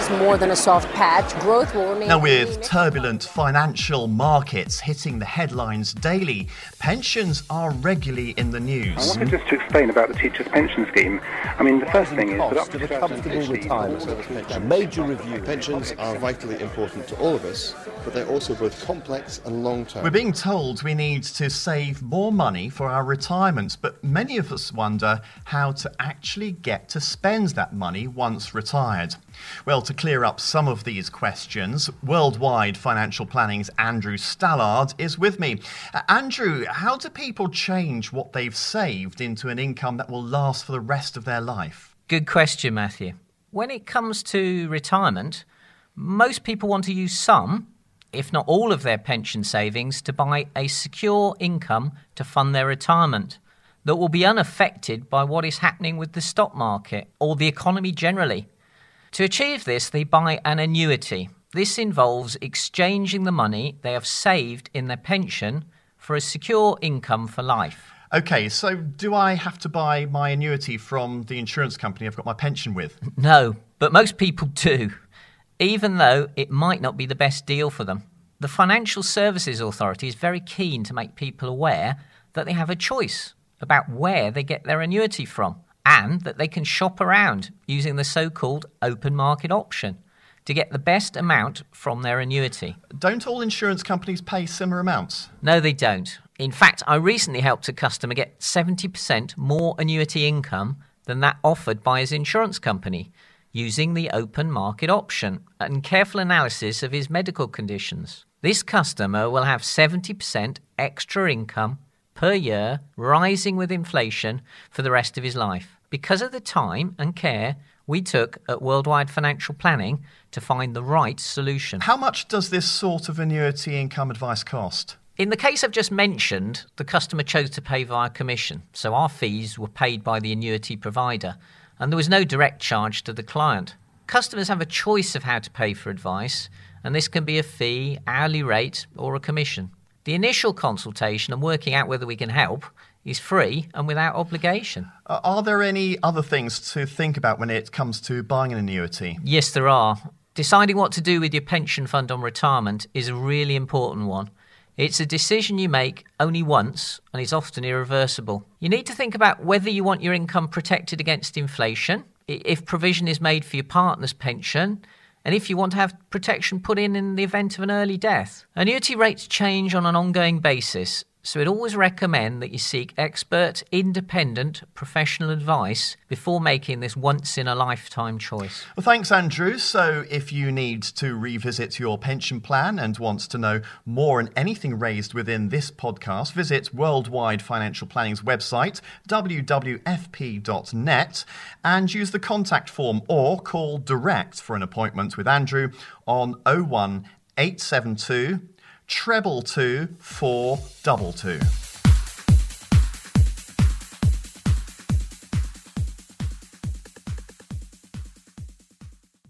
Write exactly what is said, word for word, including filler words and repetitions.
is more than a soft patch. Growth will remain... Now, with turbulent financial markets hitting the headlines daily, pensions are regularly in the news. I wanted just to explain about the teachers' pension scheme. I mean, the first thing is that up to a comfortable retirement. A major review. Pensions are vitally important to all of us, but they're also both complex and long-term. We're being told we need to save more money for our retirements, but many of us wonder how to actually get to spend that money once retired. Well, to clear up some of these questions, Worldwide Financial Planning's Andrew Stallard is with me. Uh, Andrew, how do people change what they've saved into an income that will last for the rest of their life? Good question, Matthew. When it comes to retirement, most people want to use some, if not all of their pension savings, to buy a secure income to fund their retirement that will be unaffected by what is happening with the stock market or the economy generally. To achieve this, they buy an annuity. This involves exchanging the money they have saved in their pension for a secure income for life. OK, so do I have to buy my annuity from the insurance company I've got my pension with? No, but most people do, even though it might not be the best deal for them. The Financial Services Authority is very keen to make people aware that they have a choice about where they get their annuity from, and that they can shop around using the so-called open market option to get the best amount from their annuity. Don't all insurance companies pay similar amounts? No, they don't. In fact, I recently helped a customer get seventy percent more annuity income than that offered by his insurance company using the open market option and careful analysis of his medical conditions. This customer will have seventy percent extra income per year, rising with inflation for the rest of his life, because of the time and care we took at Worldwide Financial Planning to find the right solution. How much does this sort of annuity income advice cost? In the case I've just mentioned, the customer chose to pay via commission, so our fees were paid by the annuity provider, and there was no direct charge to the client. Customers have a choice of how to pay for advice, and this can be a fee, hourly rate, or a commission. The initial consultation and working out whether we can help is free and without obligation. Uh, are there any other things to think about when it comes to buying an annuity? Yes, there are. Deciding what to do with your pension fund on retirement is a really important one. It's a decision you make only once and is often irreversible. You need to think about whether you want your income protected against inflation, if provision is made for your partner's pension, and if you want to have protection put in in the event of an early death. Annuity rates change on an ongoing basis, so we'd always recommend that you seek expert, independent, professional advice before making this once-in-a-lifetime choice. Well, thanks, Andrew. So if you need to revisit your pension plan and want to know more on anything raised within this podcast, visit Worldwide Financial Planning's website, w w f p dot net, and use the contact form or call direct for an appointment with Andrew on oh one eight seven two treble two four double two.